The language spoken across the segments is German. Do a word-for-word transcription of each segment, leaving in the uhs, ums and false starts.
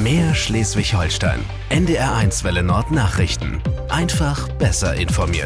Mehr Schleswig-Holstein. N D R eins Welle Nord Nachrichten. Einfach besser informiert.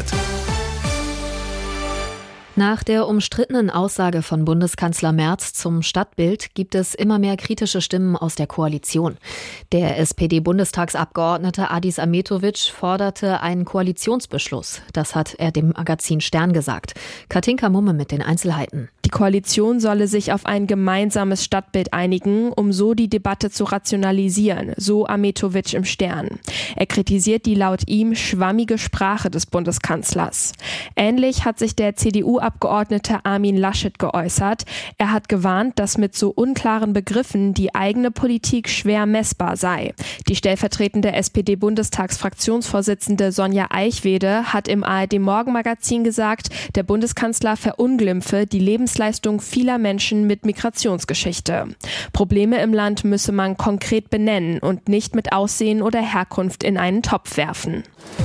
Nach der umstrittenen Aussage von Bundeskanzler Merz zum Stadtbild gibt es immer mehr kritische Stimmen aus der Koalition. Der S P D-Bundestagsabgeordnete Adis Ahmetovic forderte einen Koalitionsbeschluss. Das hat er dem Magazin Stern gesagt. Katinka Mumme mit den Einzelheiten. Die Koalition solle sich auf ein gemeinsames Stadtbild einigen, um so die Debatte zu rationalisieren, so Ahmetovic im Stern. Er kritisiert die laut ihm schwammige Sprache des Bundeskanzlers. Ähnlich hat sich der C D U-Abgeordnete Armin Laschet geäußert. Er hat gewarnt, dass mit so unklaren Begriffen die eigene Politik schwer messbar sei. Die stellvertretende S P D-Bundestagsfraktionsvorsitzende Sonja Eichwede hat im A R D-Morgenmagazin gesagt, der Bundeskanzler verunglimpfe die Lebensleistung vieler Menschen mit Migrationsgeschichte. Probleme im Land müsse man konkret benennen und nicht mit Aussehen oder Herkunft in einen Topf werfen.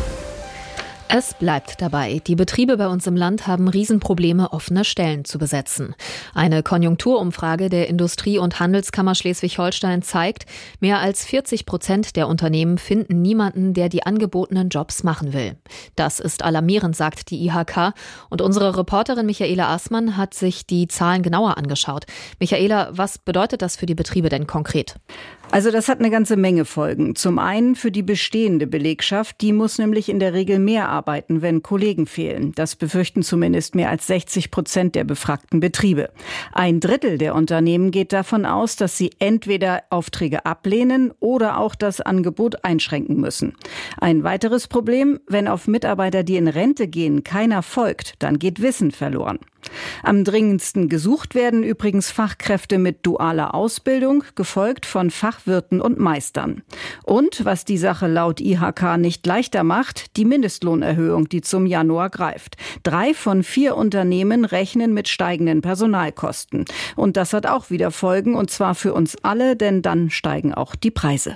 Es bleibt dabei. Die Betriebe bei uns im Land haben Riesenprobleme, offene Stellen zu besetzen. Eine Konjunkturumfrage der Industrie- und Handelskammer Schleswig-Holstein zeigt, mehr als vierzig Prozent der Unternehmen finden niemanden, der die angebotenen Jobs machen will. Das ist alarmierend, sagt die I H K. Und unsere Reporterin Michaela Aßmann hat sich die Zahlen genauer angeschaut. Michaela, was bedeutet das für die Betriebe denn konkret? Also das hat eine ganze Menge Folgen. Zum einen für die bestehende Belegschaft, die muss nämlich in der Regel mehr arbeiten, wenn Kollegen fehlen. Das befürchten zumindest mehr als sechzig Prozent der befragten Betriebe. Ein Drittel der Unternehmen geht davon aus, dass sie entweder Aufträge ablehnen oder auch das Angebot einschränken müssen. Ein weiteres Problem, wenn auf Mitarbeiter, die in Rente gehen, keiner folgt, dann geht Wissen verloren. Am dringendsten gesucht werden übrigens Fachkräfte mit dualer Ausbildung, gefolgt von Fachwirten und Meistern. Und, was die Sache laut I H K nicht leichter macht, die Mindestlohnerhöhung, die zum Januar greift. Drei von vier Unternehmen rechnen mit steigenden Personalkosten. Und das hat auch wieder Folgen, und zwar für uns alle, denn dann steigen auch die Preise.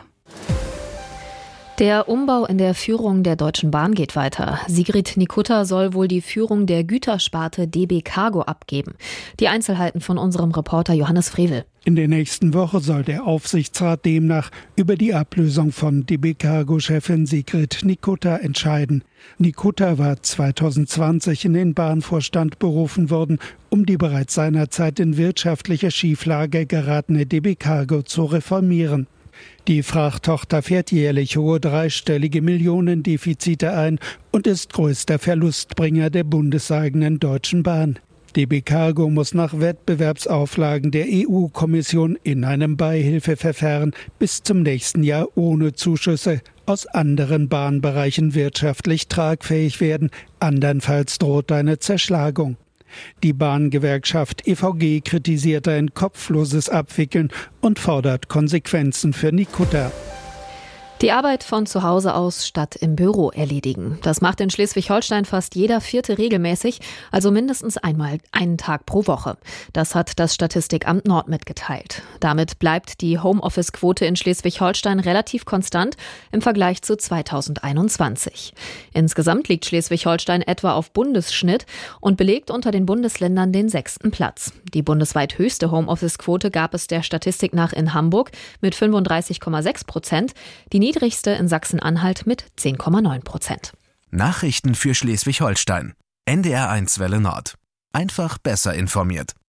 Der Umbau in der Führung der Deutschen Bahn geht weiter. Sigrid Nikutta soll wohl die Führung der Gütersparte D B Cargo abgeben. Die Einzelheiten von unserem Reporter Johannes Frevel. In der nächsten Woche soll der Aufsichtsrat demnach über die Ablösung von D B Cargo-Chefin Sigrid Nikutta entscheiden. Nikutta war zwanzig zwanzig in den Bahnvorstand berufen worden, um die bereits seinerzeit in wirtschaftliche Schieflage geratene D B Cargo zu reformieren. Die Frachttochter fährt jährlich hohe dreistellige Millionendefizite ein und ist größter Verlustbringer der bundeseigenen Deutschen Bahn. D B Cargo muss nach Wettbewerbsauflagen der E U-Kommission in einem Beihilfeverfahren bis zum nächsten Jahr ohne Zuschüsse aus anderen Bahnbereichen wirtschaftlich tragfähig werden, andernfalls droht eine Zerschlagung. Die Bahngewerkschaft E V G kritisiert ein kopfloses Abwickeln und fordert Konsequenzen für Nikutta. Die Arbeit von zu Hause aus statt im Büro erledigen. Das macht in Schleswig-Holstein fast jeder Vierte regelmäßig, also mindestens einmal einen Tag pro Woche. Das hat das Statistikamt Nord mitgeteilt. Damit bleibt die Homeoffice-Quote in Schleswig-Holstein relativ konstant im Vergleich zu zweitausendeinundzwanzig. Insgesamt liegt Schleswig-Holstein etwa auf Bundesschnitt und belegt unter den Bundesländern den sechsten Platz. Die bundesweit höchste Homeoffice-Quote gab es der Statistik nach in Hamburg mit fünfunddreißig Komma sechs Prozent. Die niedrigste in Sachsen-Anhalt mit zehn Komma neun Prozent. Nachrichten für Schleswig-Holstein. N D R eins Welle Nord. Einfach besser informiert.